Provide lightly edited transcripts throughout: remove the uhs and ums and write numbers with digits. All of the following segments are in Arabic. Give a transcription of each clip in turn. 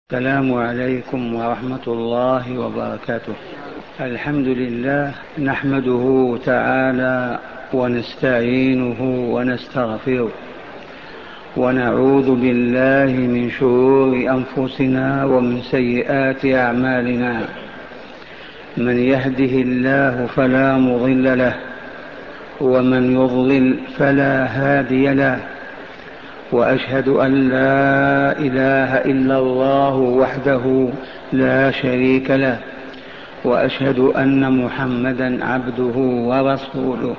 السلام عليكم ورحمة الله وبركاته. الحمد لله نحمده تعالى ونستعينه ونستغفره ونعوذ بالله من شرور أنفسنا ومن سيئات أعمالنا. من يهده الله فلا مضل له ومن يضلل فلا هادي له، وأشهد أن لا إله إلا الله وحده لا شريك له، وأشهد أن محمدا عبده ورسوله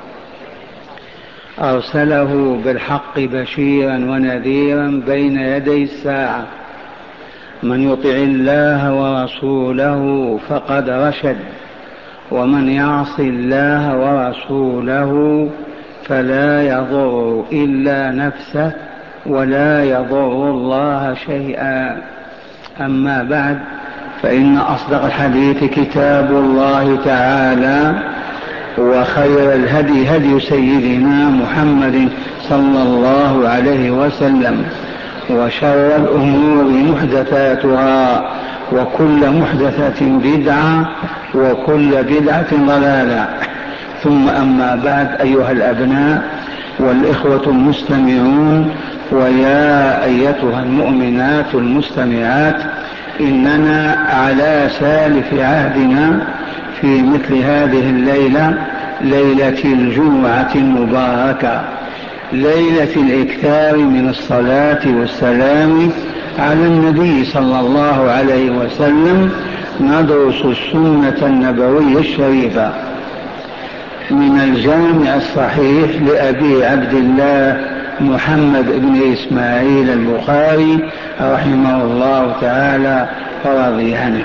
أرسله بالحق بشيرا ونذيرا بين يدي الساعة. من يطع الله ورسوله فقد رشد، ومن يعص الله ورسوله فلا يضر إلا نفسه ولا يضر الله شيئا. أما بعد، فإن أصدق الحديث كتاب الله تعالى، وخير الهدي هدي سيدنا محمد صلى الله عليه وسلم، وشر الأمور محدثاتها، وكل محدثة بدعة، وكل بدعة ضلالة. ثم أما بعد، أيها الأبناء والإخوة المستمعون، ويا أيتها المؤمنات المستمعات، إننا على سالف عهدنا في مثل هذه الليلة، ليلة الجمعة المباركة، ليلة الإكثار من الصلاة والسلام على النبي صلى الله عليه وسلم، ندرس السنة النبوية الشريفة من الجامع الصحيح لأبي عبد الله محمد بن إسماعيل البخاري رحمه الله تعالى ورضي عنه.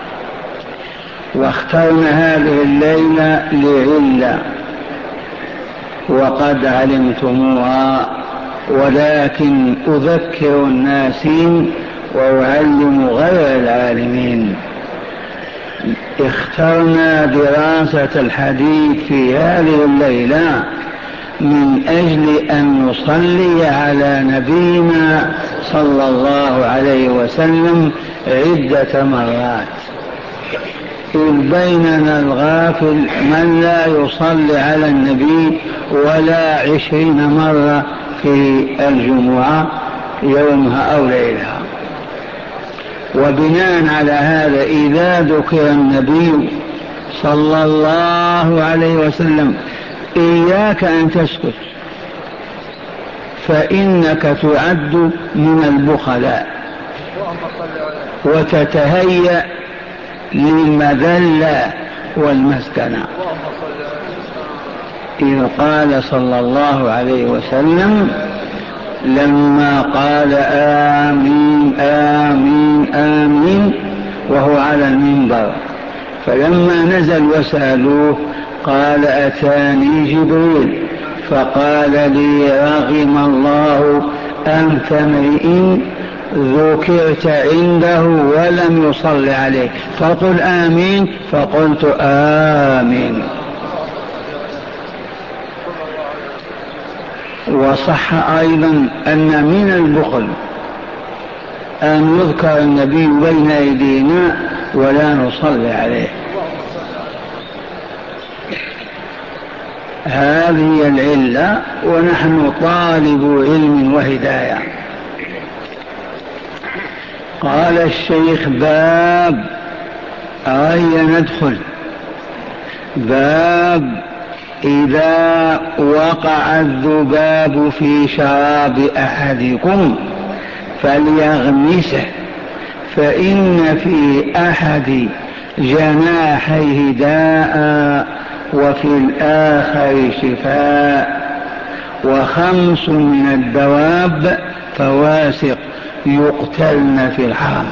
واخترنا هذه الليلة لعلة وقد علمتموها، ولكن أذكر الناسين وأعلم غير العالمين. اخترنا دراسة الحديث في هذه الليلة من أجل أن نصلي على نبينا صلى الله عليه وسلم عدة مرات، إذ بيننا الغافل من لا يصلي على النبي ولا 20 مرة في الجمعة يومها أو ليلها. وبناء على هذا، إذا ذكر النبي صلى الله عليه وسلم إياك أن تسكت، فإنك تعد من البخلاء وتتهيأ للمذلة والمسكنة. إذ قال صلى الله عليه وسلم لما قال آمين آمين آمين وهو على المنبر، فلما نزل وسألوه قال أتاني جبريل فقال لي رغم الله أنت امرئ ذكرت عنده ولم يصل عليك، فقل آمين، فقلت آمين. وصح أيضا أن من البخل أن يذكر النبي بين أيدينا ولا نصلي عليه. هذه العلة، ونحن طالب علم وهداية. قال الشيخ باب، أي ندخل باب إذا وقع الذباب في شراب أحدكم فليغمسه، فإن في أحد جناحيه داء وفي الآخر شفاء، وخمس من الدواب فواسق يقتلن في الحرم.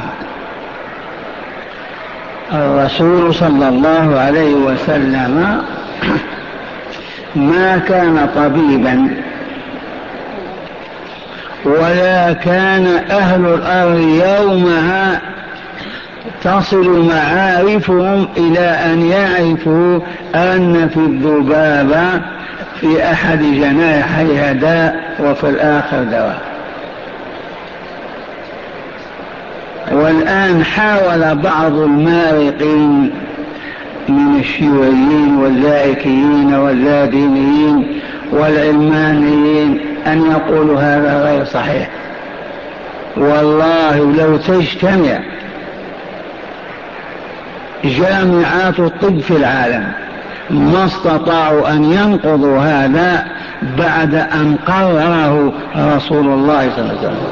الرسول صلى الله عليه وسلم ما كان طبيبا، ولا كان أهل الأرض يومها تصل معارفهم إلى أن يعرفوا أن في الذبابة في أحد جناحيها داء وفي الآخر دواء. والآن حاول بعض المارقين من الشيوعيين واللائكيين واللادينيين والعلمانيين أن يقولوا هذا غير صحيح. والله لو تجتمع جامعات الطب في العالم ما استطاعوا أن ينقضوا هذا بعد أن قرره رسول الله صلى الله عليه وسلم.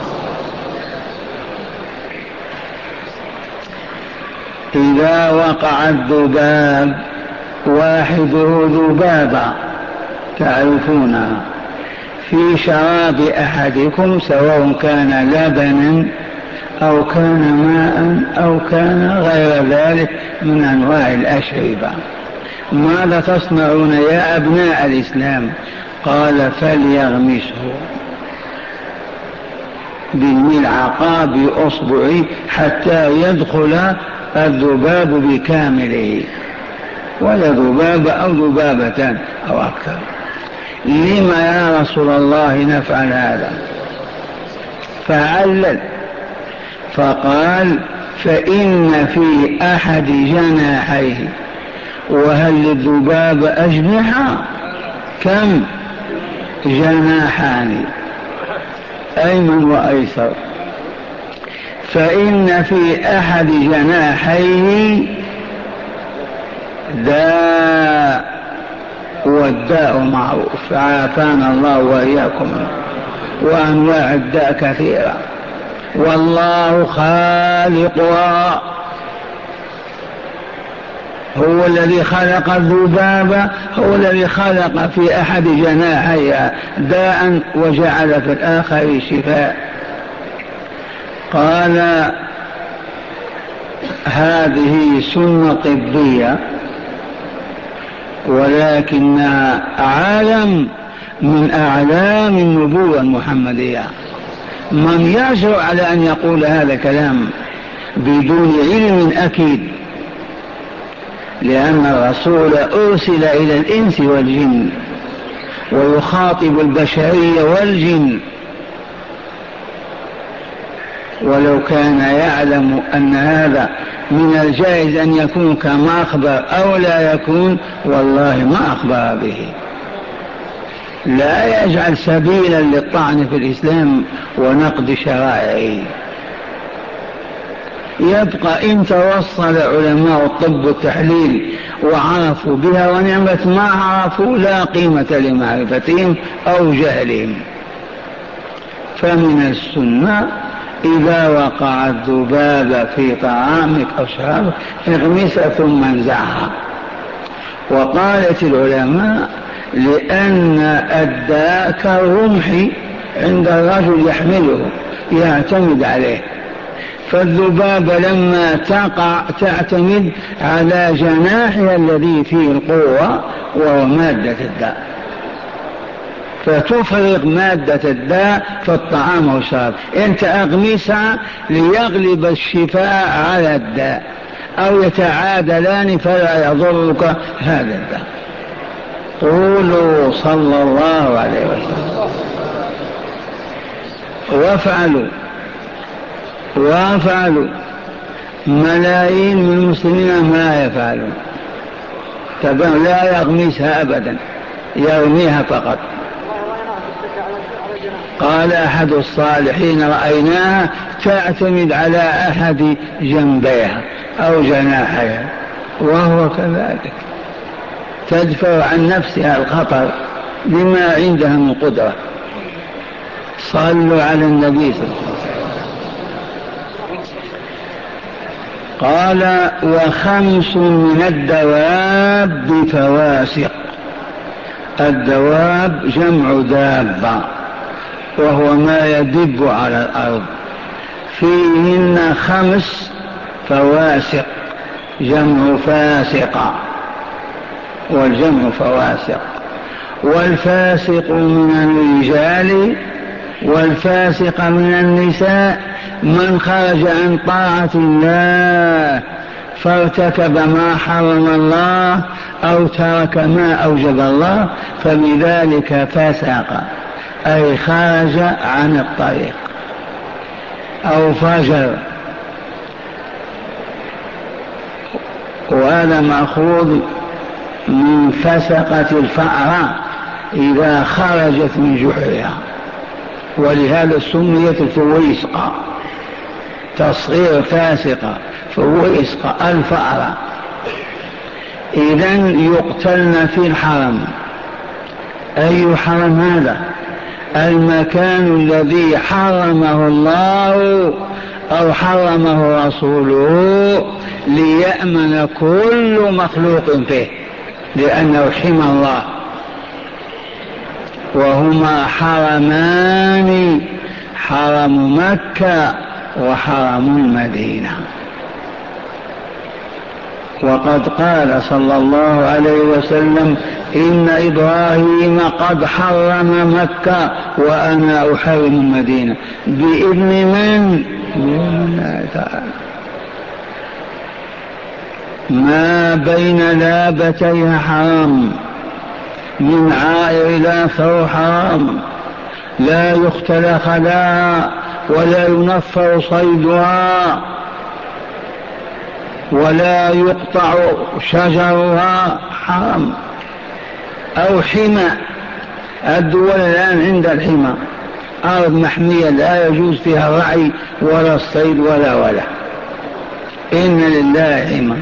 إذا وقع الذباب، واحده ذبابة تعرفونها، في شراب أحدكم سواء كان لبنا أو كان ماء أو كان غير ذلك من أنواع الأشربة، ماذا تصنعون يا أبناء الإسلام؟ قال فليغمسه بالملعقة بأصبعه حتى يدخل الذباب بكامله، ولا ذباب أو ذبابتان أو أكثر. لما يا رسول الله نفعل هذا؟ فعلل فقال فإن في أحد جناحيه، وهل للذباب أجنحة؟ كم؟ جناحان أيمن وأيسر. فإن في أحد جناحيه داء، والداء معروف، عافانا الله وإياكم، وأنواع الداء كثيرة، والله خالقها، هو الذي خلق الذباب، هو الذي خلق في أحد جناحيها داء وجعل في الآخر شفاء. قال هذه سنة طبية، ولكنها عالم من أعلام النبوة المحمدية. من يجرؤ على أن يقول هذا الكلام بدون علم أكيد؟ لأن الرسول أرسل إلى الإنس والجن ويخاطب البشرية والجن، ولو كان يعلم أن هذا من الجائز أن يكون كما أخبر أو لا يكون والله ما أخبر به. لا يجعل سبيلا للطعن في الإسلام ونقد شرائعه. يبقى إن توصل علماء الطب والتحليل وعرفوا بها ونعمة، ما عرفوا لا قيمة لمعرفتهم أو جهلهم. فمن السنة إذا وقع الذباب في طعامك أو شرابك اغمسها ثم انزعها. وقالت العلماء لأن الداء كالرمح عند الرجل يحمله يعتمد عليه، فالذباب لما تقع تعتمد على جناحها الذي فيه القوة وهو مادة الداء، فتفرغ مادة الداء في الطعام والشراب. انت اغمسها ليغلب الشفاء على الداء او يتعادلان فلا يضرك هذا الداء. قولوا صلى الله عليه وسلم. وافعلوا ملايين من المسلمين ما يفعلون، لا يغمسها ابدا، يرميها فقط. قال أحد الصالحين رأيناها تعتمد على أحد جنبيها أو جناحيها، وهو كذلك تدفع عن نفسها الخطر بما عندها من قدرة. صلوا على النبي صلى الله عليه وسلم. قال وخمس من الدواب فواسق. الدواب جمع دابة وهو ما يدب على الأرض، فيهن 5 فواسق، جمع فاسقة، والجمع فواسق. والفاسق من الرجال والفاسق من النساء من خرج عن طاعة الله فارتكب ما حرم الله أو ترك ما أوجب الله فبذلك فسق، أي خرج عن الطريق أو فجر وهذا مأخوذ من فسقة الفأرة إذا خرجت من جحرها، ولهذا سميت الفويسقة، تصغير فاسقة، فويسقة الفأرة. إذن يقتلن في الحرم. أي حرم هذا؟ المكان الذي حرمه الله أو حرمه رسوله ليأمن كل مخلوق فيه، لأنه حمى الله. وهما حرمان، حرم مكة وحرم المدينة. وقد قال صلى الله عليه وسلم: إن إبراهيم قد حرم مكة وأنا أحرم المدينة. بإذن من؟ بإذن الله تعالى. ما بين لابتيها حرام، من عائر إلى ثور حرام، لا يختلخ لها ولا ينفر صيدها ولا يقطع شجرها، حرام. أو حمى، الدول الآن عند الحمى أرض محمية لا يجوز فيها الرعي ولا الصيد ولا إن لله حمى.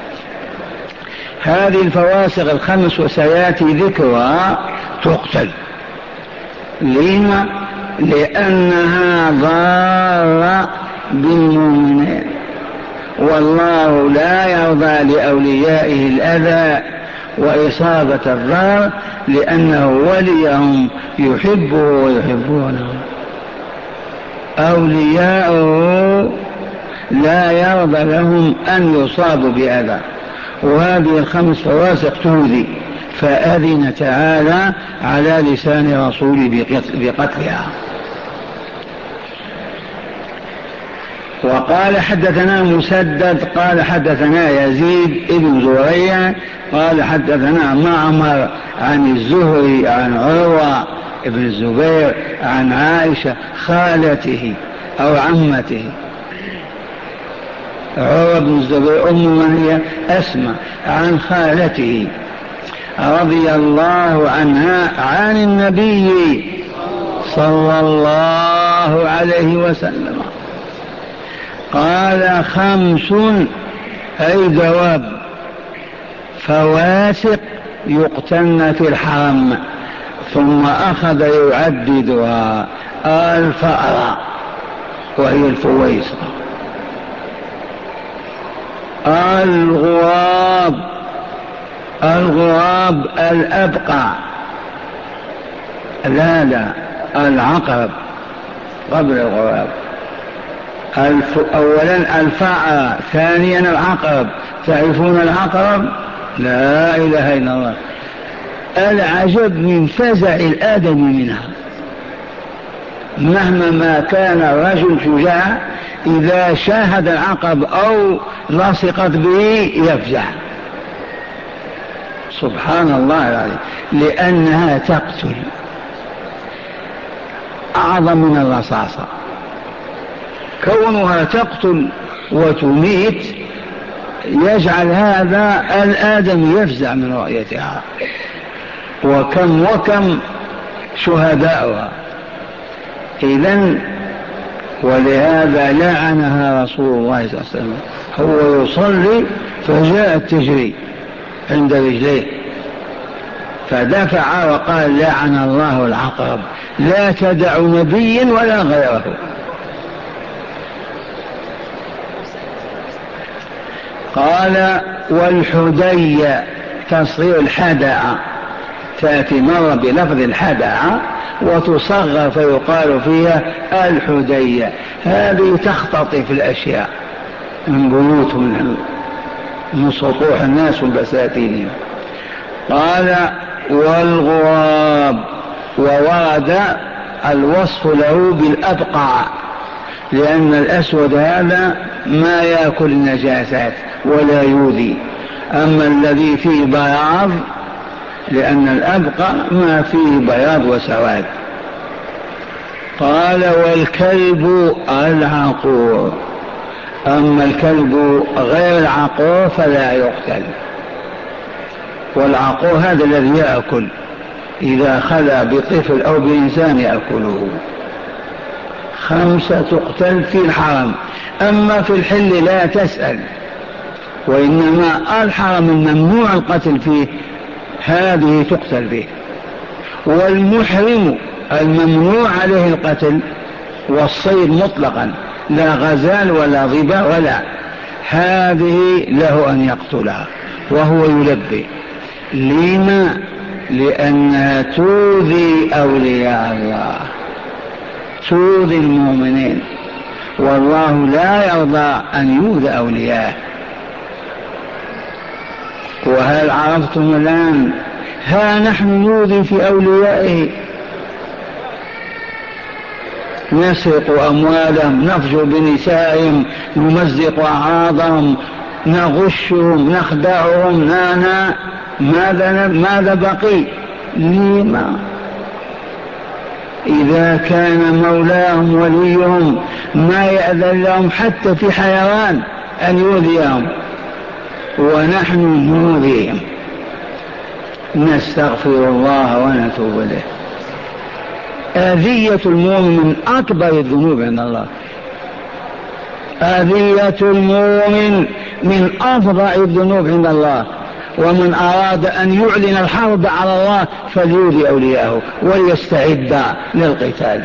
هذه الفواسق الخمس وسيأتي ذكرها تقتل. لما؟ لأنها ضارة بالمؤمنين، والله لا يرضى لأوليائه الأذى وإصابة الضار، لأنه وليهم يحبه ويحبونه. أولياؤه لا يرضى لهم أن يصابوا بأذى، وهذه الخمس فواسق تؤذي، فأذن تعالى على لسان رسوله بقتلها. وقال حدثنا مسدد قال حدثنا يزيد ابن زريع قال حدثنا معمر عن الزهري عن عروة ابن الزبير عن عائشة خالته أو عمته. عروة بن الزبير أم من هي؟ أسمى، عن خالته رضي الله عنها عن النبي صلى الله عليه وسلم قال: خمس، أي دواب فواسق يقتلن في الحرم. ثم أخذ يعددها: الفأرة وهي الفويسقة، الغراب الأبقع، لا العقرب قبل الغراب. أولا الفأرة، ثانيا العقرب. تعرفون العقرب؟ لا إله إلا الله. العجب من فزع الآدم منها، مهما ما كان الرجل شجاع إذا شاهد العقرب أو لصقت به يفزع. سبحان الله العظيم، لأنها تقتل أعظم من الرصاصة. كونها تقتل وتميت يجعل هذا الآدم يفزع من رؤيتها، وكم شهداؤها. إذن ولهذا لعنها رسول الله صلى الله عليه وسلم. هو يصلي فجاءت تجري عند رجليه فدفع وقال: لعن الله العقرب، لا تدع نبيا ولا غيره. قال: والحدية تصغير الحدعة، تأتي مرة بلفظ الحدعة وتصغر فيقال فيها الحدية. هذه تختطف الأشياء من بيوتهم، من سطوح الناس والبساتين. قال: والغراب، وورد الوصف له بالأبقع، لأن الأسود هذا ما يأكل النجاسات ولا يؤذي، أما الذي فيه بياض، لأن الأبقع ما فيه بياض وسواد. قال: والكلب العقور، أما الكلب غير العقور فلا يقتل. والعقور هذا الذي يأكل، إذا خلى بطفل أو بإنسان يأكله. 5 تقتل في الحرم، أما في الحل لا تسأل، وإنما الحرم الممنوع القتل فيه هذه تقتل به. والمحرم الممنوع عليه القتل والصيد مطلقا، لا غزال ولا ظباء ولا، هذه له أن يقتلها وهو يلبي. لما؟ لأنها تؤذي أولياء الله، تؤذي المؤمنين، والله لا يرضى أن يؤذى أولياءه. وهل عرفتم الآن؟ ها نحن نؤذي في أوليائه، نسرق أموالهم، نفجر بنسائهم، نمزق أعراضهم، نغشهم، نخدعهم، ماذا بقي؟ لما؟ إذا كان مولاهم وليهم ما يأذن لهم حتى في حيوان أن يؤذيهم، ونحن نؤذيهم. نستغفر الله ونتوب إليه. أذية المؤمن من أكبر الذنوب عند الله، أذية المؤمن من أفظع الذنوب عند الله. ومن أراد أن يعلن الحرب على الله فليؤذي أولياءه وليستعد للقتال.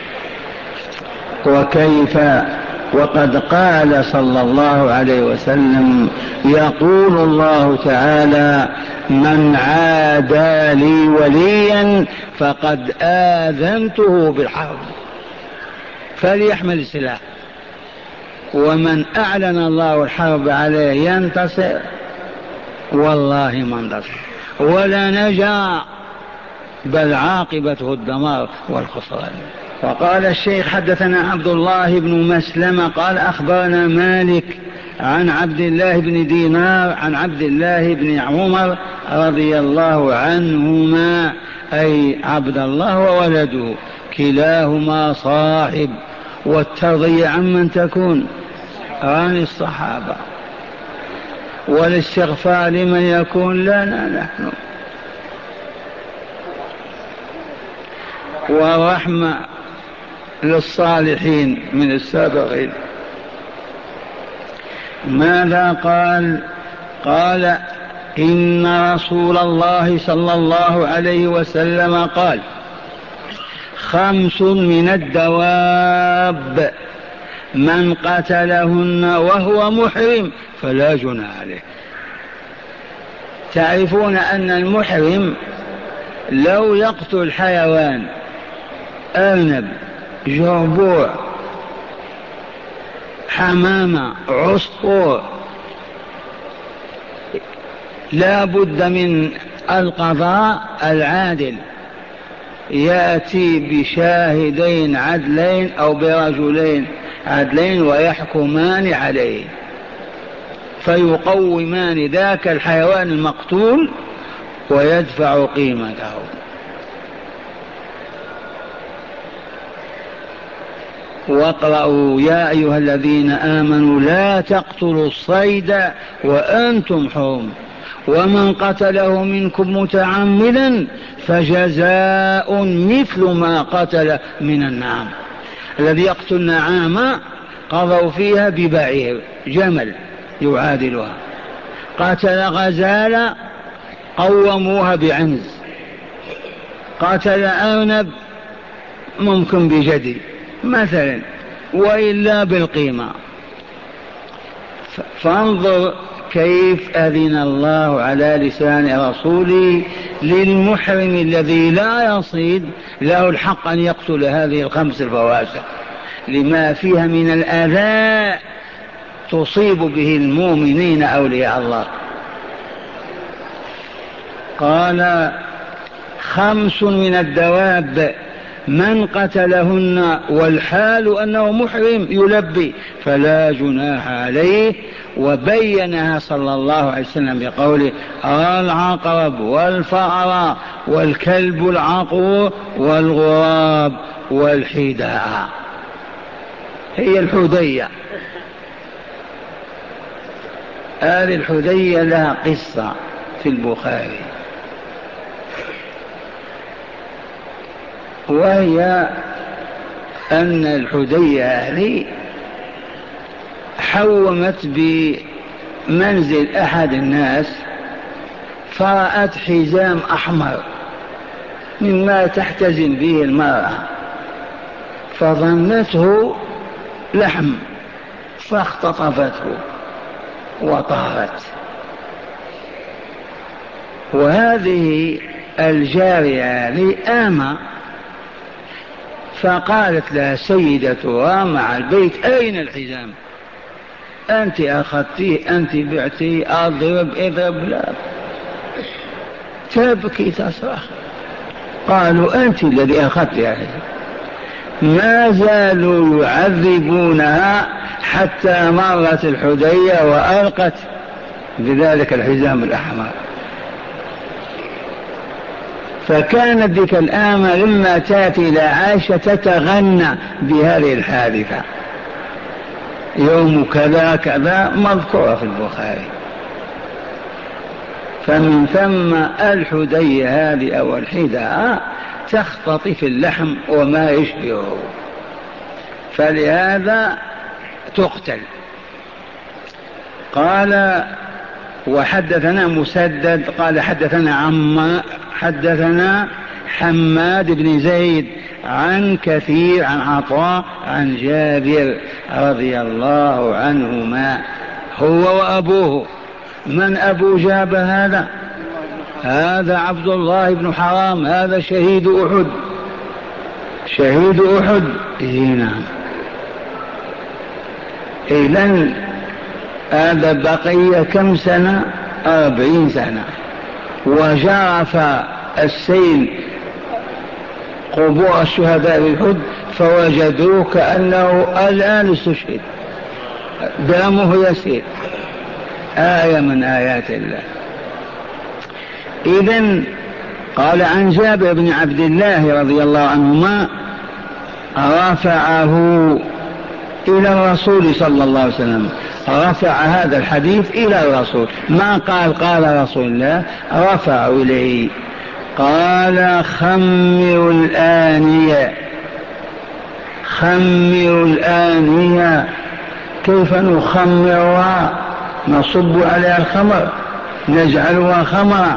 وكيف وقد قال صلى الله عليه وسلم: يقول الله تعالى: من عادى لي وليا فقد آذنته بالحرب، فليحمل السلاح. ومن أعلن الله الحرب عليه ينتصر؟ والله ما انتصر ولا نجا، بل عاقبته الدمار والخسران. وقال الشيخ: حدثنا عبد الله بن مسلمة قال أخبرنا مالك عن عبد الله بن دينار عن عبد الله بن عمر رضي الله عنهما، أي عبد الله وولده كلاهما صاحب، والترضية عمن تكون عن الصحابة، والاستغفار لمن يكون لنا نحن، ورحمة للصالحين من السابقين. ماذا قال؟ قال: إن رسول الله صلى الله عليه وسلم قال: 5 من الدواب من قتلهن وهو محرم فلا جناح عليه. تعرفون أن المحرم لو يقتل حيوان، أرنب، جربوع، حمامة، عصفور، لا بد من القضاء العادل، يأتي بشاهدين عدلين أو برجلين عدلين ويحكمان عليه، فيقومان ذاك الحيوان المقتول ويدفع قيمته. واقرأوا: يا أيها الذين آمنوا لا تقتلوا الصيد وأنتم حرم، ومن قتله منكم متعمدا فجزاء مثل ما قتل من النعام. الذي يقتل نعامة قضوا فيها ببعير، جمل يعادلها. قتل غزالة قوموها بعنز. قتل أرنب ممكن بجدي مثلا، وإلا بالقيمة. فانظر كيف أذن الله على لسان رسوله للمحرم الذي لا يصيد له الحق أن يقتل هذه ال5 الفواسق لما فيها من الآذى تصيب به المؤمنين أولياء الله. قال: 5 من الدواب من قتلهن والحال أنه محرم يلبي فلا جناح عليه. وبينها صلى الله عليه وسلم بقوله: العقرب والفأر والكلب العقور والغراب والحداء. هي الحدية هذه الحدية لها قصة في البخاري، وهي أن الحدية هذه حومت بمنزل أحد الناس، فرأت حزام أحمر مما تحتزم به المرأة، فظنته لحم فاختطفته وطارت. وهذه الجارية لآمة، فقالت لها سيدتها مع البيت: أين الحزام؟ أنت أخذتيه، أنت بعتيه، اضرب لا. تبكي تصرخ. قالوا: أنت الذي أخذت يا حزام. ما زالوا يعذبونها حتى مرت الحدية وألقت بذلك الحزام الأحمر. فكانت ذيك الآمة لما تأتي إلى عائشة تتغنى بهذه الحادثة، يوم كذا كذا مذكورة في البخاري. فمن ثم الحدية هذه أو الحداء تختطف اللحم وما يشبهه، فلهذا تقتل. قال: وحدثنا مسدد قال حدثنا حماد بن زيد عن كثير عن عطاء عن جابر رضي الله عنهما هو وأبوه. من أبو جابر هذا؟ هذا عبد الله بن حرام، هذا شهيد أحد. شهيد أحد. نعم. إذن هذا بقي كم سنة؟ 40 سنة. وجرف السيل قبور الشهداء بالحد فوجدوه كأنه الآن استشهد، دمه يسيل. آية من آيات الله. إذن قال عن جابر بن عبد الله رضي الله عنهما رفعه إلى الرسول صلى الله عليه وسلم، رفع هذا الحديث إلى الرسول، ما قال رسول الله، رفع إليه. قال: خمروا الآنية. خمروا الآنية. كيف نخمرها؟ نصب عليها الخمر، نجعلها خمرا.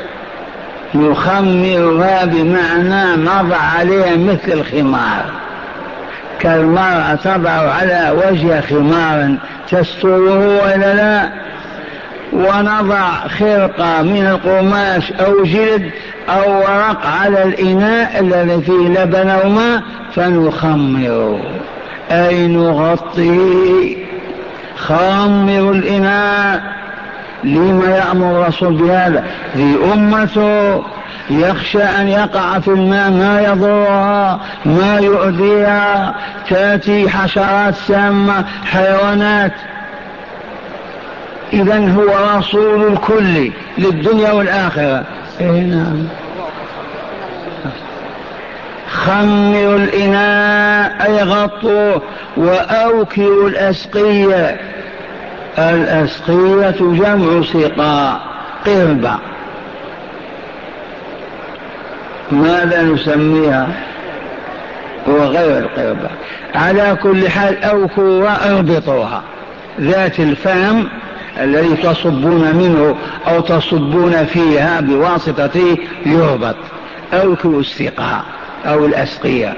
نخمرها بمعنى نضع عليها مثل الخمار، كالمرأة تضع على وجه خمارا تستره ولا لا، ونضع خرقة من القماش أو جلد أو ورق على الإناء الذي فيه لبن أو ماء فنخمره، أي نغطيه. خمر الإناء. لما يأمر الرسول بهذا؟ ذي أمته يخشى أن يقع في الماء ما يضرها ما يؤذيها، تأتي حشرات سامة، حيوانات. إذن هو رسول الكل للدنيا والآخرة. نعم. خمروا الإناء أي غطوا، وأوكروا الأسقية. الأسقية جمع سقاء، قربة. ماذا نسميها؟ وغير القربة. على كل حال أوكوا وأربطوها، ذات الفم الذي تصبون منه أو تصبون فيها بواسطته يربط. أوكوا السقاء أو الأسقية.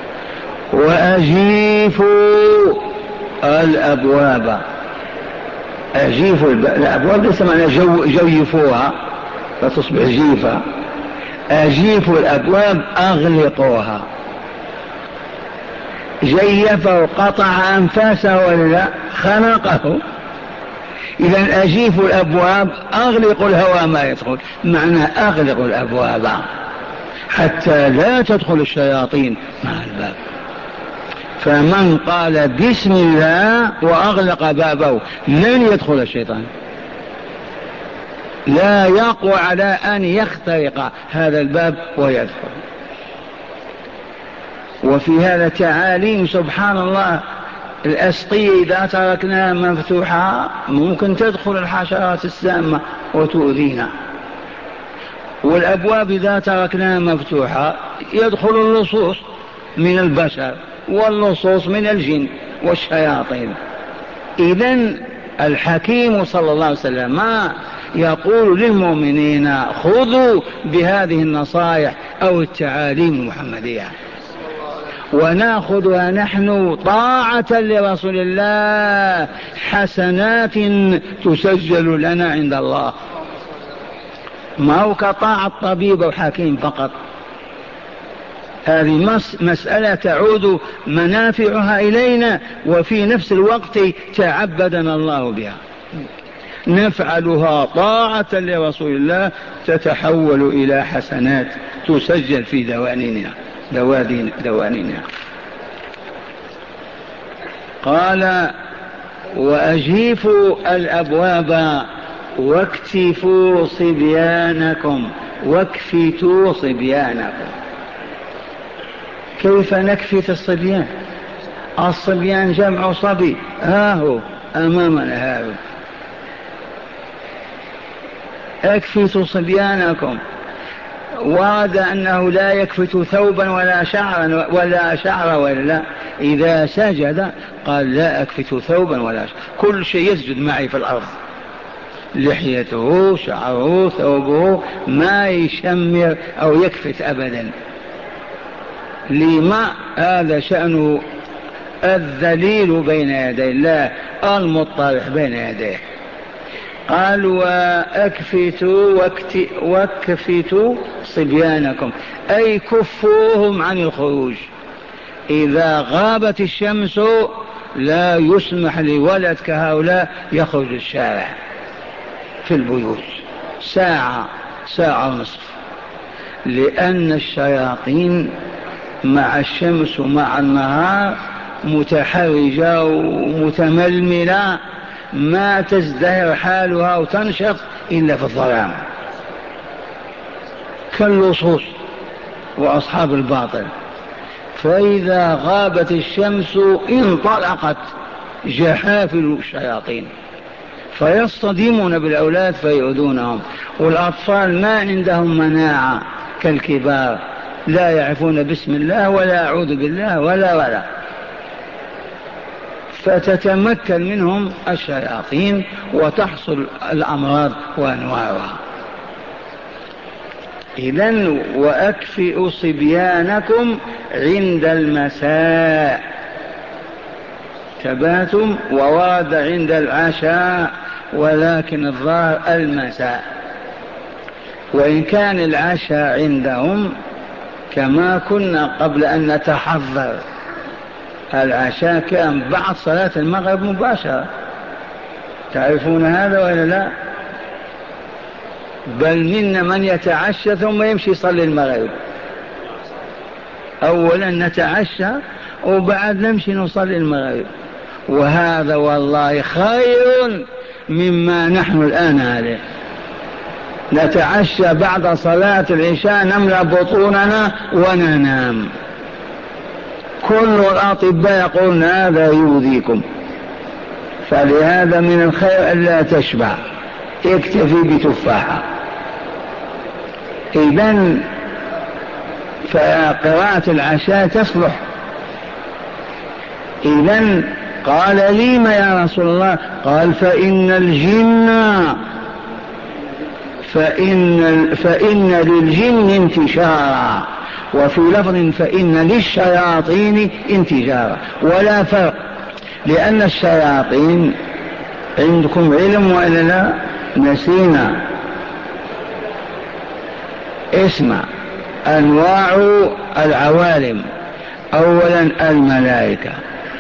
وأجيفوا الأبواب. أجيفوا الأبواب ليس معنى جوفوها فتصبح جيفة. أجيفوا الأبواب أغلقوها. جيفه قطع أنفاسه ولا خنقه. إذن أجيفوا الأبواب أغلقوا الهواء ما يدخل، معنى أغلقوا الأبواب حتى لا تدخل الشياطين مع الباب. فمن قال بسم الله وأغلق بابه لن يدخل الشيطان، لا يقوى على أن يخترق هذا الباب ويدخل. وفي هذا تعاليم سبحان الله الأسقية إذا تركناها مفتوحة ممكن تدخل الحشرات السامة وتؤذينا، والأبواب إذا تركناها مفتوحة يدخل اللصوص من البشر واللصوص من الجن والشياطين. إذن الحكيم صلى الله عليه وسلم ما يقول للمؤمنين خذوا بهذه النصائح أو التعاليم المحمدية ونأخذها نحن طاعة لرسول الله، حسنات تسجل لنا عند الله، ما هو كطاعة طبيب أو حكيم فقط. هذه مسألة تعود منافعها إلينا وفي نفس الوقت تعبدنا الله بها، نفعلها طاعة لرسول الله تتحول إلى حسنات تسجل في دوانينها. قال وأجيفوا الأبواب واكتفوا صبيانكم، واكفتوا صبيانكم. كيف نكفت الصبيان؟ الصبيان جمع صبي، هو أمامنا هذا. اكفتوا صبيانكم، ورد أنه لا يكفت ثوبا ولا شعرا ولا إذا سجد قال لا أكفت ثوبا ولا شعرا، كل شيء يسجد معي في الأرض، لحيته شعره ثوبه ما يشمر أو يكفت أبدا. لما؟ هذا شأنه الذليل بين يدي الله المضطرح بين يديه. قال واكفتوا صبيانكم، أي كفوهم عن الخروج. إذا غابت الشمس لا يسمح لولد كهؤلاء يخرج الشارع، في البيوت ساعة ونصف، لأن الشياطين مع الشمس ومع النهار متحرجة ومتململة، ما تزدهر حالها وتنشط إلا في الظلام، كاللصوص وأصحاب الباطل. فإذا غابت الشمس انطلقت جحافل الشياطين فيصطدمون بالأولاد فيؤذونهم، والأطفال ما عندهم مناعة كالكبار، لا يعرفون بسم الله ولا أعوذ بالله ولا فتتمكن منهم الشياطين وتحصل الأمراض وأنواعها. إذن وأكفئوا صبيانكم عند المساء، تباتم وورد عند العشاء، ولكن الظاهر المساء، وإن كان العشاء عندهم كما كنا قبل أن نتحضر العشاء كان بعد صلاة المغرب مباشرة، تعرفون هذا ولا لا؟ بل منا من يتعشى ثم يمشي يصلي المغرب، أولا نتعشى وبعد نمشي نصلي المغرب، وهذا والله خير مما نحن الآن عليه. نتعشى بعد صلاة العشاء نملأ بطوننا وننام. كل الأطباء يقولون هذا يؤذيكم، فلهذا من الخير ألا تشبع، اكتفي بتفاحة. إذن فقراءة العشاء تصلح. إذن قال لي ما يا رسول الله؟ قال فإن للجن انتشارا، وفي لفظ فإن للشياطين انتشارا، ولا فرق، لأن الشياطين عندكم علم وإلا لا؟ نسينا اسمع أنواع العوالم. أولا الملائكة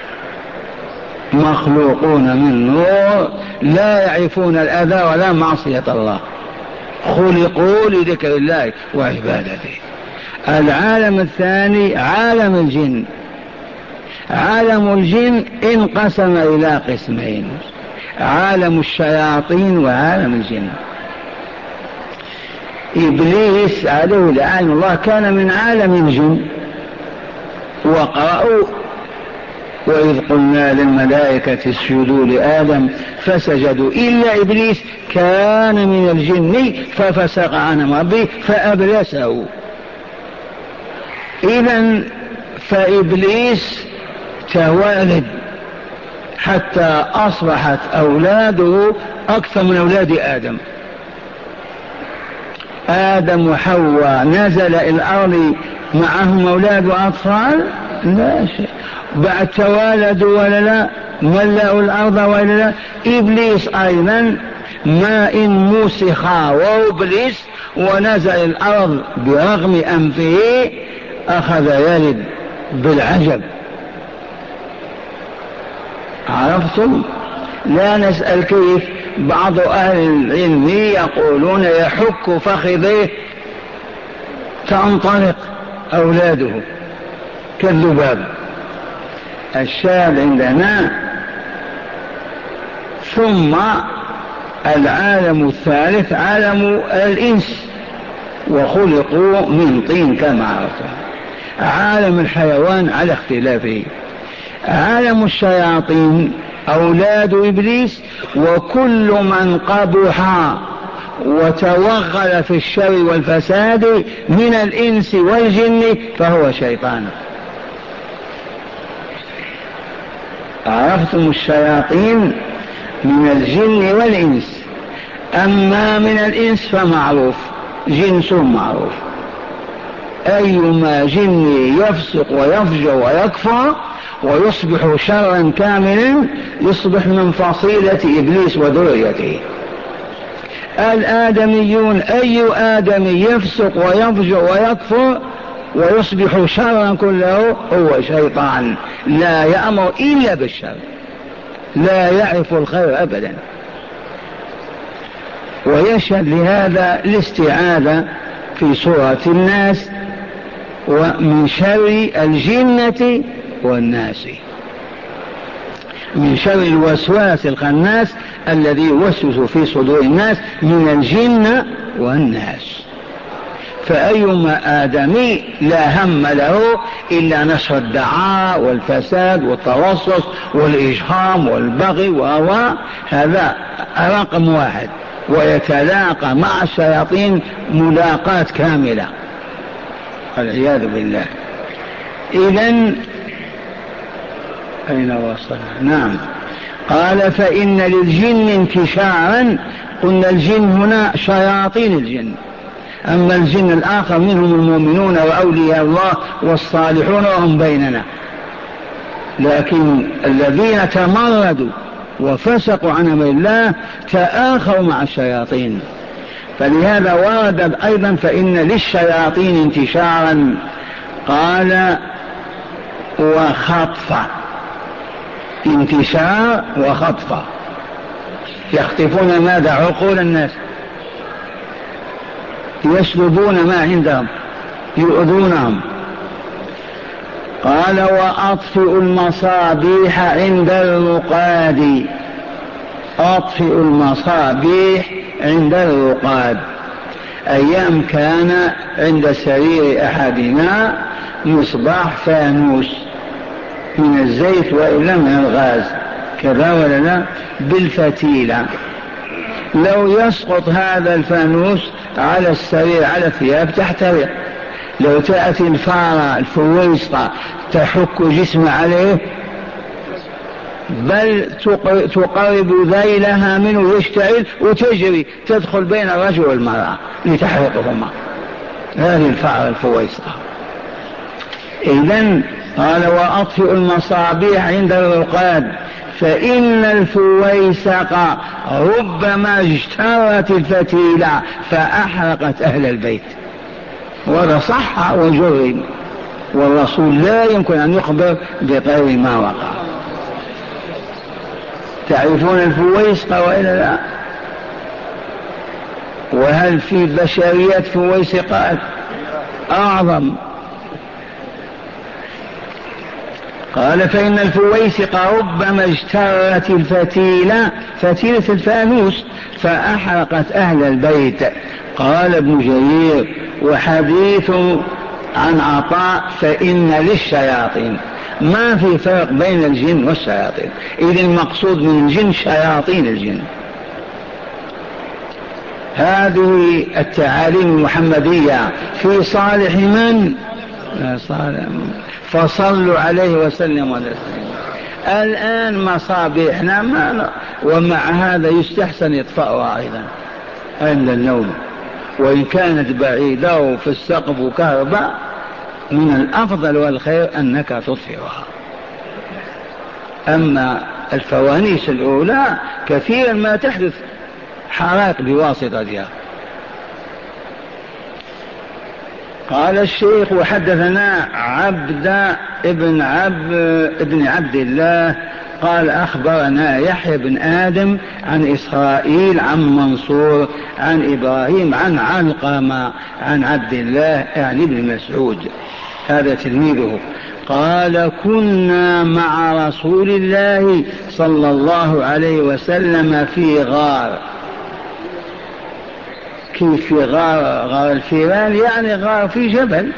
مخلوقون من نور، لا يعرفون الأذى ولا معصية الله، خلقوا لذكر الله وعبادته. العالم الثاني عالم الجن. عالم الجن انقسم إلى قسمين، عالم الشياطين وعالم الجن. إبليس عليه لعن الله كان من عالم الجن، وقرأوا وإذ قلنا للملائكة اسجدوا لآدم فسجدوا إلا إبليس كان من الجن ففسق عن ربه فأبلسه. إذن فإبليس تولد حتى أصبحت أولاده أكثر من أولاد آدم. آدم وحواء نزل الأرض معهم أولاد وأطفال؟ لا شيء. بعد توالدوا ولا لا؟ ملأوا الأرض ولا لا؟ إبليس أيضا ما إن مسخ وإبليس ونزل الأرض برغم أنفه أخذ يلد بالعجب. عرفتم؟ لا نسأل كيف. بعض أهل العلم يقولون يحك فخذه تنطلق أولاده كالذباب. الشاهد عندنا ثم العالم الثالث عالم الإنس وخلقوا من طين كما عرفتم. عالم الحيوان على اختلافه. عالم الشياطين أولاد إبليس وكل من قبح وتوغل في الشر والفساد من الإنس والجن فهو شيطان. عرفتم؟ الشياطين من الجن والإنس. أما من الإنس فمعروف جنس معروف، أيما جن يفسق ويفجر ويكفر ويصبح شرا كاملا يصبح من فصيلة إبليس وذريته. الآدميون أي آدم يفسق ويفجر ويكفر ويصبح شرا كله هو شيطان، لا يأمر إلا بالشر، لا يعرف الخير أبدا. ويشهد لهذا الاستعاذة في سورة الناس ومن شر الجنة والناس، من شر الوسواس الخناس الذي يوسوس في صدور الناس من الجن والناس. فأيما آدمي لا هم له إلا نشر الدعاء والفساد والترصص والإجهام والبغي وهو هذا رقم واحد، ويتلاقى مع الشياطين ملاقاة كاملة والعياذ بالله. إذن أين وصلنا؟ نعم. قال فإن للجن انتشارا. قلنا الجن هنا شياطين الجن، أما الجن الآخر منهم المؤمنون وأولياء الله والصالحون وهم بيننا، لكن الذين تمردوا وفسقوا عن أمر الله تآخوا مع الشياطين. فلهذا ورد أيضا فإن للشياطين انتشارا. قال وخطفا، انتشار وخطفا، يخطفون ماذا؟ عقول الناس، يسلبون ما عندهم، يؤذونهم. قال وأطفئوا المصابيح عند الرقاد. أطفئوا المصابيح عند الرقاد. أيام كان عند سرير أحدنا مصباح فانوس من الزيت وإلا من الغاز كذا ولا لا بالفتيلة، لو يسقط هذا الفانوس على السرير على الثياب تحترق. لو تأتي الفارة الفويسقة تحك جسم عليه بل تقرب ذيلها منه يشتعل وتجري تدخل بين الرجل والمرأة لتحرقهما. هذه الفارة الفويسقة. إذن قال وأطفئوا المصابيح عند الرقاد فإن الفويسق ربما اجترت الفتيلة فأحرقت أهل البيت. وهذا صح وجرب، والرسول لا يمكن أن يخبر بغير ما وقع. تعرفون الفويسقة وإلا لا؟ وهل في بشريات فويسقات أعظم؟ قال فإن الفويسق ربما اجترت الفتيلة، فتيلة الفانوس، فأحرقت أهل البيت. قال ابن جرير وحديث عن عطاء فإن للشياطين. ما في فرق بين الجن والشياطين، إذن المقصود من الجن شياطين الجن. هذه التعاليم المحمدية في صالح من؟ صالح فصلوا عليه وسلموا تسليما. الآن مصابيحنا ما، ومع هذا يستحسن إطفاؤها أيضا عند النوم، وإن كانت بعيدة وفي السقف وكهرباء من الأفضل والخير أنك تطفئها. أما الفوانيس الأولى كثيرا ما تحدث حرائق بواسطتها. قال الشيخ وحدثنا عبد ابن عبد الله قال أخبرنا يحيى بن آدم عن إسرائيل عن منصور عن إبراهيم عن علقمة عن عبد الله يعني ابن مسعود هذا تلميذه قال كنا مع رسول الله صلى الله عليه وسلم في غار. كيف في غار الفيران؟ يعني غار في جبل،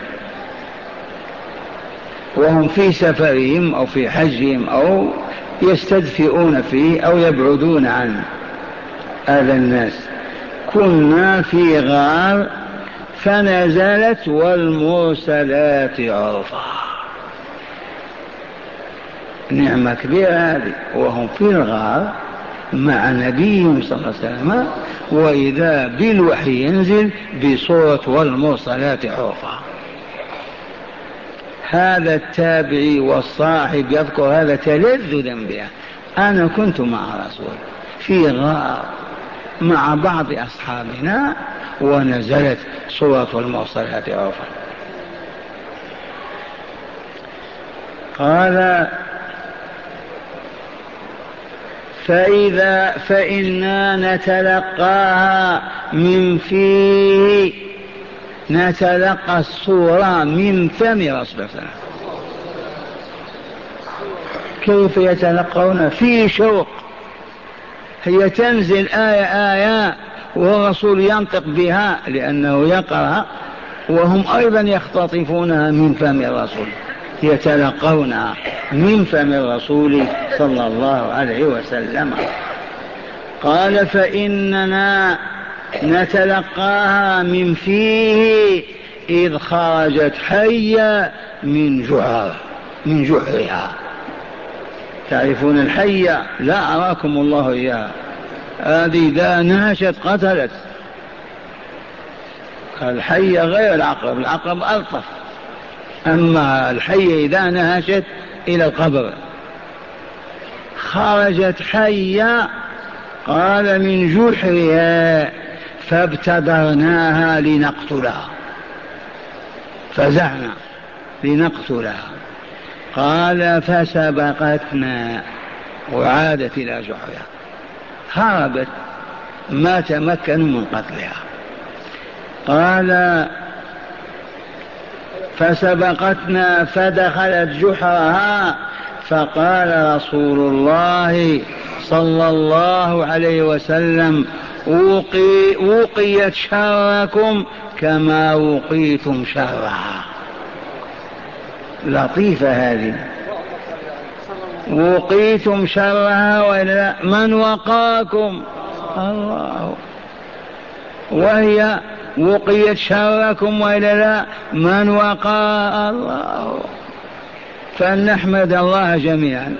وهم في سفرهم أو في حجهم أو يستدفئون فيه أو يبعدون عن هذا الناس. كنا في غار فنزلت والمرسلات عرفا. نعمة كبيرة هذه، وهم في الغار مع نبيهم صلى الله عليه وسلم، وإذا بالوحي ينزل بصورة والمرسلات عرفا. هذا التابعي والصاحب يذكر هذا تلذذا بها. أنا كنت مع رسول في غار مع بعض أصحابنا ونزلت صورة والمرسلات عرفا. قال فإنا نتلقاها من فيه، نتلقى الصورة من فم رسول الله. كيف يتلقون؟ في شوق، هي تنزل آية والرسول ينطق بها لأنه يقرأ، وهم أيضا يختطفونها من فم الرسول، يتلقونها من فم الرسول صلى الله عليه وسلم. قال فإننا نتلقاها من فيه إذ خرجت حية من جحرها. تعرفون الحية؟ لا أراكم الله إياها، هذه إذا نهشت قتلت. الحية غير العقرب، العقرب ألطف، أما الحية إذا نهشت إلى القبر. خرجت حية قال من جحرها فابتدرناها لنقتلها، فزعنا لنقتلها. قال فسبقتنا وعادت إلى جحرها، هربت ما تمكنوا من قتلها. قال فسبقتنا فدخلت جحرها، فقال رسول الله صلى الله عليه وسلم وقيت شركم كما وقيتم شرها. لطيفة هذه، وقيتم شرها وإلا من وقاكم؟ الله. وهي وقيت شركم وإلا لا من وقى؟ الله. فلنحمد الله جميعا.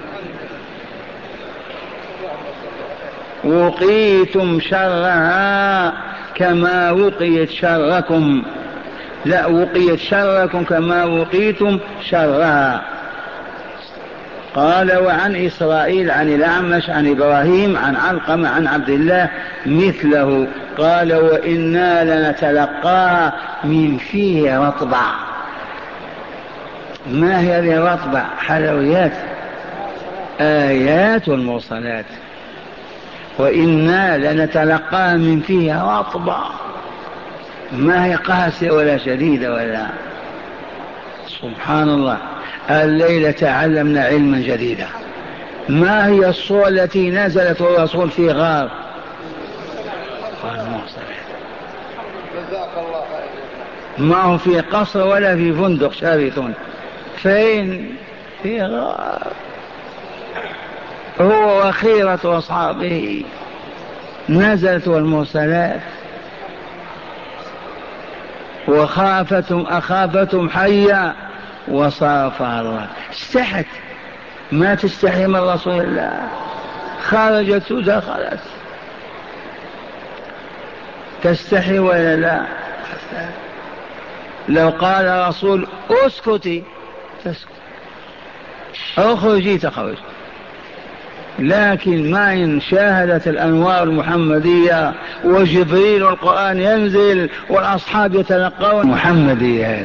وقيتم شرها كما وقيت شركم، لا وقيت شركم كما وقيتم شرها. قال وعن إسرائيل عن الأعمش عن إبراهيم عن علقمة عن عبد الله مثله. قال وإنا لنتلقاها من فيه رطبة. ما هي هذه الرطبة؟ حلويات، آيات والمرسلات. وإنا لنتلقاها من فيه رطبة، ما هي قاسية ولا شديدة ولا. سبحان الله. الليلة تعلمنا علما جديدا. ما هي الصورة التي نزلت الرسول في غار؟ ما هو في قصر ولا في فندق شارط. فين؟ في غار هو وخيرة أصحابه. نزلت والمرسلات أخافتهم حيا وصافها الله. استحت، ما تستحي من رسول الله، خرجت ودخلت، تستحي ولا لا؟ لو قال رسول اسكتي تسكت، اخرجي تخرج. لكن ما إن شاهدت الأنوار المحمدية وجبريل القرآن ينزل والأصحاب يتلقون محمدية.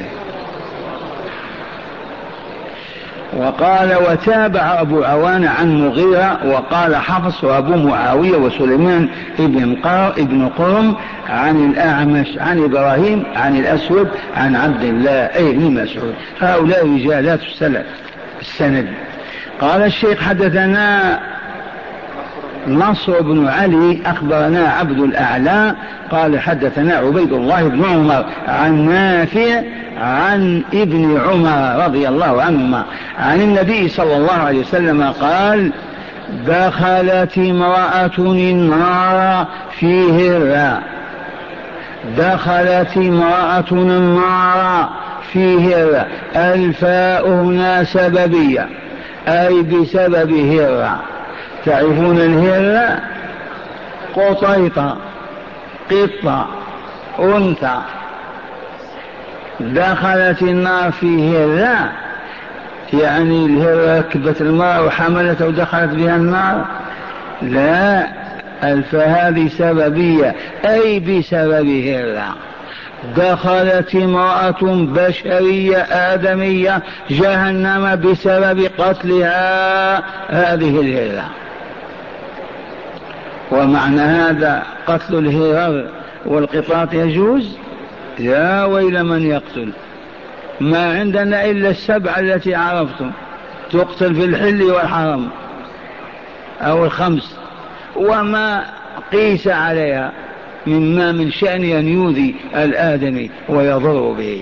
وقال وتابع أبو عوان عن مغيرة وقال حفص وأبو معاوية وسليمان ابن قرم عن الأعمش عن إبراهيم عن الأسود عن عبد الله أي بن مسعود. هؤلاء رجالات السند. قال الشيخ حدثنا نصر بن علي أخبرنا عبد الأعلى قال حدثنا عبيد الله بن عمر عن نافع عن ابن عمر رضي الله عنهما عن النبي صلى الله عليه وسلم قال دخلت امرأة النار في هرة. دخلت امرأة النار في هرة. الفاء هنا سببية أي بسبب هرة. تعرفون الهرة؟ قطيطة، قطة، أنثى. دخلت النار في هرة يعني الهرة ركبت الماء وحملت ودخلت بها النار؟ لا، هذه سببية أي بسبب هرة. دخلت امرأة بشرية آدمية جهنم بسبب قتلها هذه الهرة. ومعنى هذا قتل الهرر والقطاط يجوز؟ يا ويل من يقتل. ما عندنا إلا 7 التي عرفتم تقتل في الحل والحرم أو 5 وما قيس عليها مما من شأن أن يؤذي الآدمي ويضر به.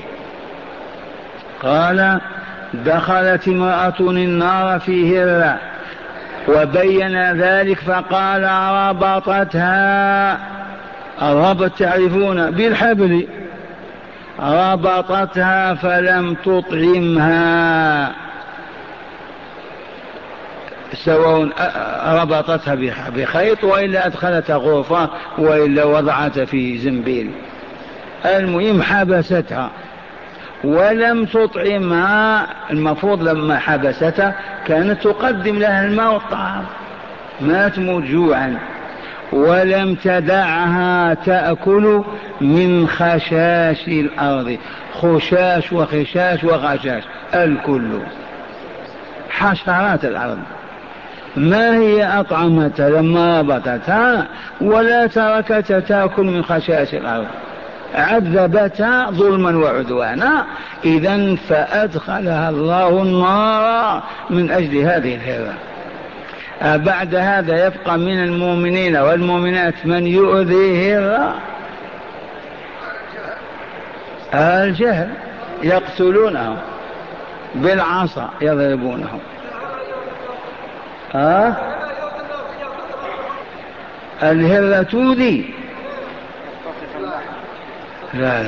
قال دخلت امرأة النار في هرة وبين ذلك فقال ربطتها. الربط تعرفون بالحبل. ربطتها فلم تطعمها، سواء ربطتها بخيط وإلا أدخلتها غرفة وإلا وضعتها في زنبيل. المهم حبستها ولم تطعمها. المفروض لما حبستها كانت تقدم لها الماء والطعام، ما تموت جوعا. ولم تدعها تأكل من خشاش الأرض. خشاش وخشاش وخشاش الكل حشرات الأرض. ما هي أطعمتها لما ربطتها ولا تركتها تأكل من خشاش الأرض؟ عذبتها ظلما وعدوانا. إذن فأدخلها الله النار من أجل هذه الهرة. بعد هذا يبقى من المؤمنين والمؤمنات من يؤذي هرة؟ الجهل، يقتلونهم بالعصا يضربونهم. الهرة تؤذي؟ لا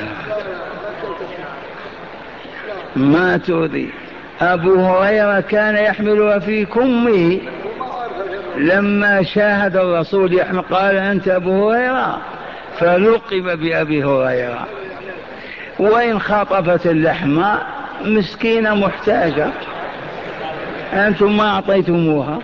ما تؤذي. أبو هريرة كان يحملها في كمه لما شاهد الرسول يحمل قال أنت أبو هريرة فلقب بأبي هريرة. وإن خطفت اللحمة مسكينة محتاجة أنتم ما أعطيتموها.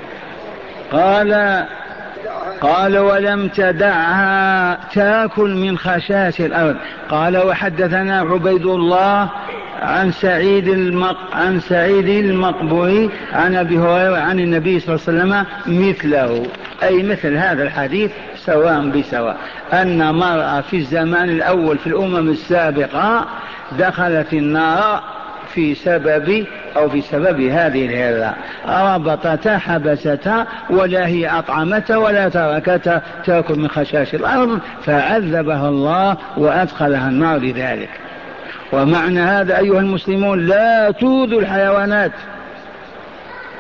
قال ولم تدعها تأكل من خشاش الأرض. قال وحدثنا عبيد الله عن سعيد المقبوري عن أبي هريرة عن النبي صلى الله عليه وسلم مثله أي مثل هذا الحديث سواء بسواء. أن مرأة في الزمان الأول في الأمم السابقة دخلت النار في سبب هذه الهرة. ربطتها حبستها ولا هي أطعمتها ولا تركتها تأكل من خشاش الأرض فعذبها الله وأدخلها النار لذلك. ومعنى هذا أيها المسلمون لا تؤذوا الحيوانات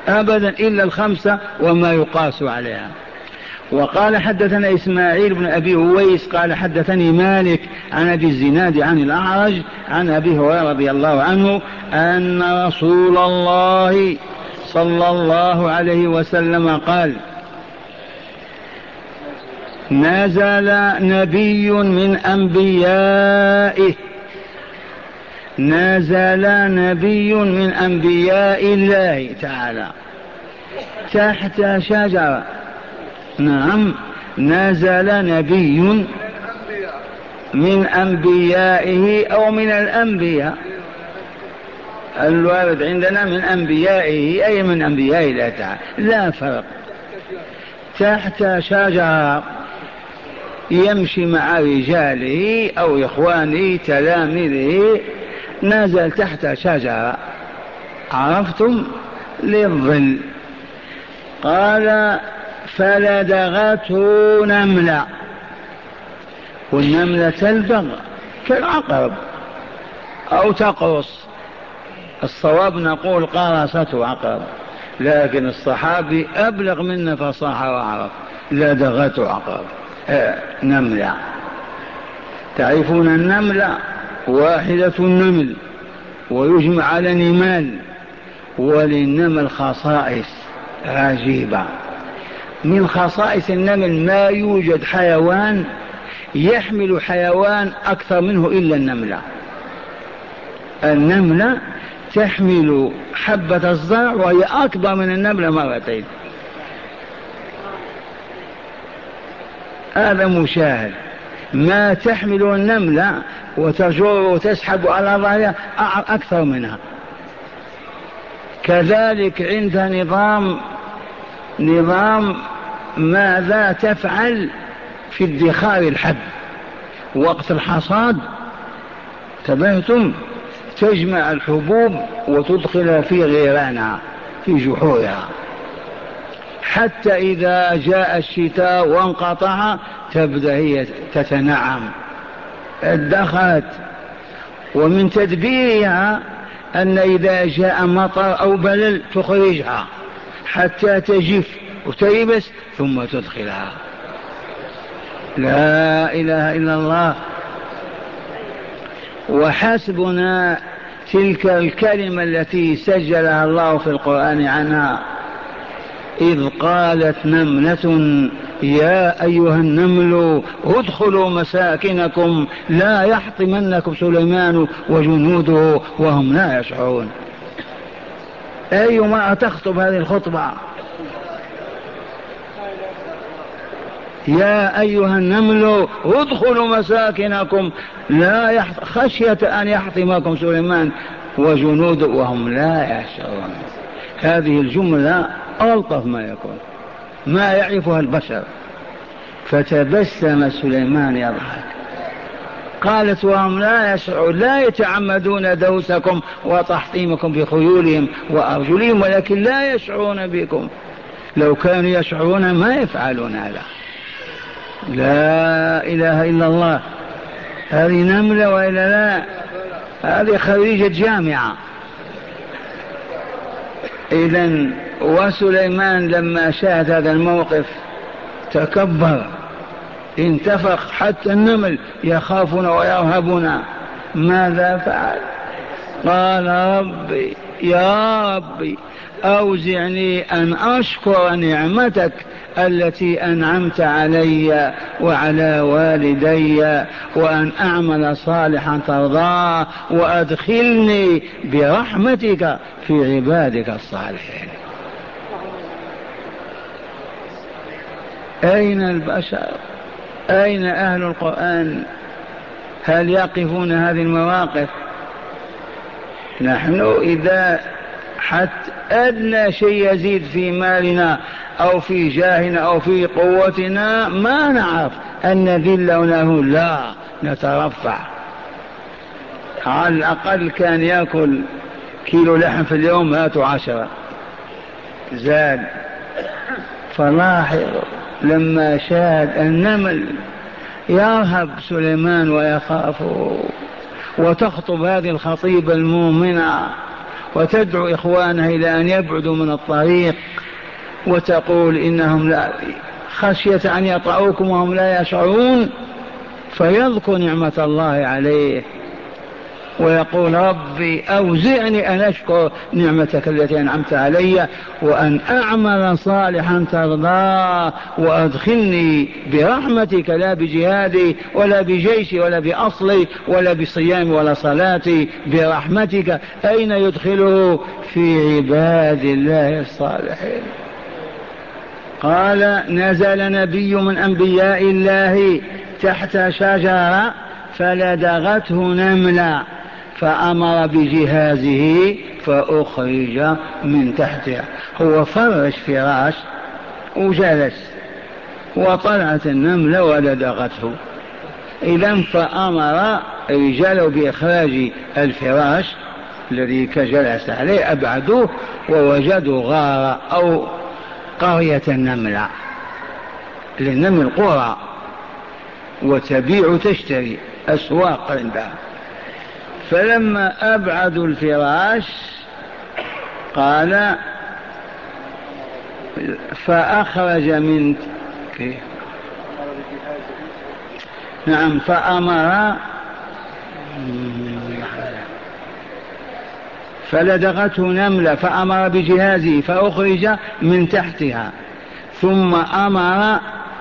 أبدا إلا الخمسة وما يقاس عليها. وقال حدثنا إسماعيل بن أبي هويس قال حدثني مالك عن أبي الزناد عن الأعرج عن أبي هريرة رضي الله عنه أن رسول الله صلى الله عليه وسلم قال: نزل نبي من أنبيائه، نزل نبي من أنبياء الله تعالى تحت شجرة. نعم، نزل نبي من أنبيائه أو من الأنبياء، الوارد عندنا من أنبيائه أي من أنبياء الله تعالى، لا فرق. تحت شجرة يمشي مع رجاله أو إخوانه تلاميذه، نزل تحت شجرة، عرفتم، للظل. قال: فلدغته نملة، والنملة تلدغ كالعقرب أو تقرص، الصواب نقول قرصته عقرب، لكن الصحابي أبلغ منا فصاحة وعرف، لدغته عقرب نملة. تعرفون النملة واحدة النمل ويجمع على نمال، وللنمل خصائص عجيبة. من خصائص النمل ما يوجد حيوان يحمل حيوان أكثر منه إلا النملة. النملة تحمل حبة الزرع وهي أكبر من النملة مرتين، هذا مشاهد. ما تحمل النملة وتجر وتسحب على ظهرها أكثر منها. كذلك عندها نظام ماذا تفعل في ادخار الحب وقت الحصاد، تبهتم، تجمع الحبوب وتدخلها في غيرانها في جحورها، حتى إذا جاء الشتاء وانقطع تبدأ هي تتنعم، ادخرت. ومن تدبيرها أن إذا جاء مطر أو بلل تخرجها حتى تجف وتيبس ثم تدخلها. لا إله إلا الله. وحسبنا تلك الكلمة التي سجلها الله في القرآن عنها، إذ قالت نملة يا أيها النمل ادخلوا مساكنكم لا يحطمنكم سليمان وجنوده وهم لا يشعرون. أيما تخطب هذه الخطبة، يا أيها النمل ادخلوا مساكنكم لا خشية أن يحطمكم سليمان وجنوده وهم لا يشعرون. هذه الجملة ألطف ما يكون، ما يعرفها البشر. فتبسم سليمان يضحك. قالت وهم لا يشعرون، لا يتعمدون دوسكم وتحطيمكم بخيولهم وأرجلهم، ولكن لا يشعرون بكم. لو كانوا يشعرون ما يفعلون هذا. لا إله إلا الله. هذه نملة وإلا لا؟ هذه خريجة جامعة. إذن وسليمان لما شاهد هذا الموقف تكبر، انتفخ، حتى النمل يخافون ويرهبون. ماذا فعل؟ قال ربي يا ربي أوزعني أن أشكر نعمتك التي أنعمت علي وعلى والدي، وأن أعمل صالحا ترضاه، وأدخلني برحمتك في عبادك الصالحين. أين البشر؟ أين أهل القرآن؟ هل يقفون هذه المواقف؟ نحن إذا حتى أدنى شيء يزيد في مالنا أو في جاهنا أو في قوتنا ما نعرف أن نذل ونهول، لا نترفع. على الأقل كان يأكل كيلو لحم في اليوم، هاتوا 10 زاد. فلاحظ لما شاهد النمل يرهب سليمان ويخاف، وتخطب هذه الخطيبة المؤمنة وتدعو إخوانها إلى أن يبعدوا من الطريق، وتقول إنهم لا خشية أن يطعوكم وهم لا يشعرون، فيذكر نعمة الله عليه ويقول ربي أوزعني أن أشكر نعمتك التي أنعمت علي وأن أعمل صالحا ترضاه وأدخلني برحمتك لا بجهادي ولا بجيشي ولا بأصلي ولا بصيامي ولا صلاتي، برحمتك. أين يدخله؟ في عباد الله الصالحين. قال نزل نبي من أنبياء الله تحت شجرة فلدغته نملة فأمر بجهازه فأخرج من تحتها. هو فرش فراش وجلس وطلعت النملة ولدغته. إذن فأمر رجاله بإخراج الفراش الذي كجلس عليه، أبعدوه ووجدوا غارة أو قرية النملة، للنمل قرى وتبيع تشتري أسواق عندها. فلما أبعدوا الفراش قال فأخرج من نعم فأمر فلدغته نملة فأمر بجهازه فأخرج من تحتها، ثم أمر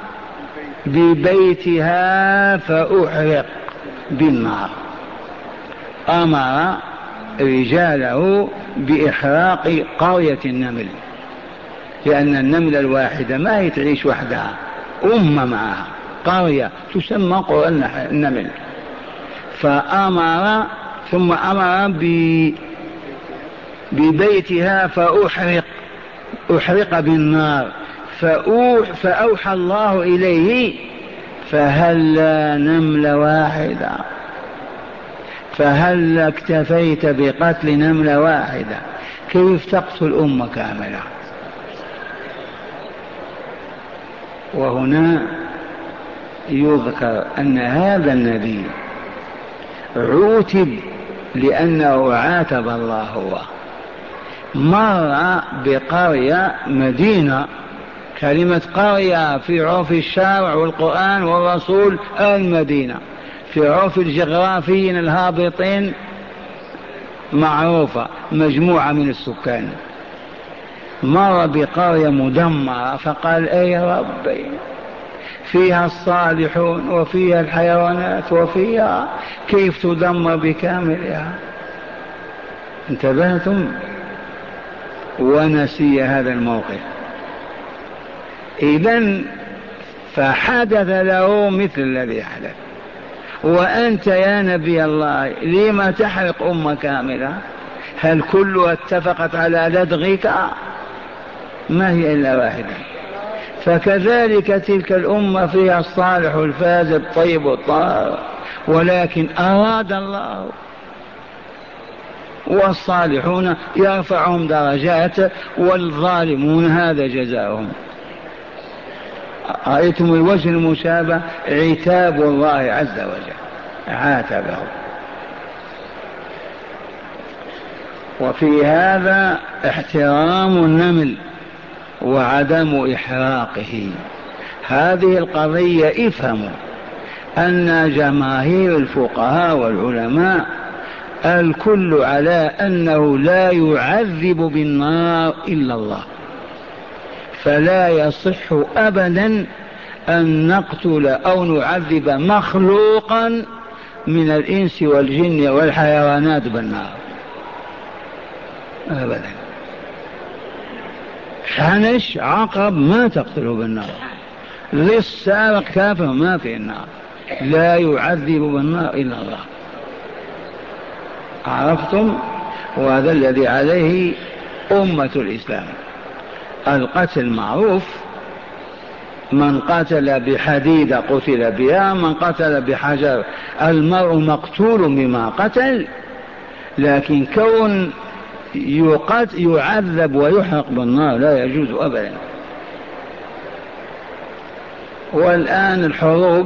ببيتها فأحرق بالنار. أمر رجاله بإحراق قرية النمل، لأن النملة الواحدة ما هي تعيش وحدها، أمة معها قرية تسمى قرى النمل. فأمر ثم أمر ببيتها فأحرق بالنار، فأوحى الله إليه فهلا نملة واحدة، فهل اكتفيت بقتل نملة واحدة؟ كيف تقتل أمة كاملة؟ وهنا يذكر أن هذا النبي عوتب لأنه عاتب الله هو. مر بقرية مدينة، كلمة قرية في عرف الشارع والقرآن والرسول المدينة، في عرف الجغرافيين الهابطين معروفة مجموعة من السكان. مر بقرية مدمرة فقال أي ربي فيها الصالحون وفيها الحيوانات وفيها، كيف تدمر بكاملها؟ انتبهتم؟ ونسي هذا الموقف. إذن فحدث له مثل الذي حدث. وأنت يا نبي الله لما تحرق أمة كاملة؟ هل كلها اتفقت على لدغك؟ ما هي إلا واحدة. فكذلك تلك الأمة فيها الصالح الفاز الطيب الطاهر، ولكن أراد الله، والصالحون يرفعهم درجات والظالمون هذا جزاؤهم. رأيتم الوجه المشابه؟ عتاب الله عز وجل، عاتبه. وفي هذا احترام النمل وعدم إحراقه. هذه القضية افهموا أن جماهير الفقهاء والعلماء الكل على أنه لا يعذب بالنار إلا الله، فلا يصح أبدا أن نقتل أو نعذب مخلوقا من الإنس والجن والحيوانات بالنار أبدا. حنش عقرب ما تقتله بالنار، لص سارق كافر ما في النار، لا يعذب بالنار إلا الله. عرفتم؟ وهذا الذي عليه أمة الإسلام. القتل معروف، من قتل بحديدة قتل بها، من قتل بحجر. المرء مقتول بما قتل، لكن كون يعذب ويحرق بالنار لا يجوز أبدا. والآن الحروب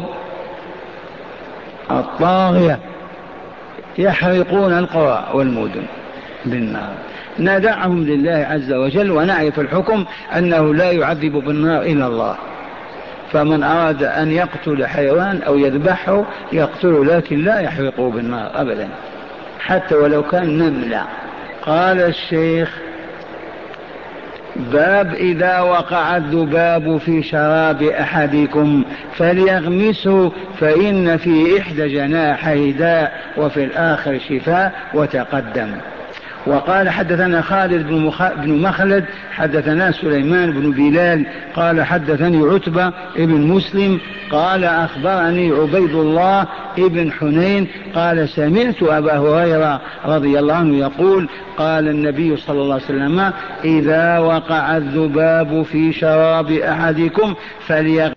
الطاغية يحرقون القرى والمدن بالنار، ندعهم لله عز وجل ونعرف الحكم أنه لا يعذب بالنار إلا الله. فمن أراد أن يقتل حيوان أو يذبحه يقتله، لكن لا يحرقه بالنار أبدا حتى ولو كان نملة. قال الشيخ: باب إذا وقع الذباب في شراب أحدكم فليغمسه فإن في إحدى جناحيه داء وفي الآخر شفاء. وتقدم. وقال: حدثنا خالد بن مخلد حدثنا سليمان بن بلال قال: حدثني عتبة ابن مسلم قال: أخبرني عبيد الله ابن حنين قال: سمعت أبا هريرة رضي الله عنه يقول: قال النبي صلى الله عليه وسلم: إذا وقع الذباب في شراب أحدكم فليغمسه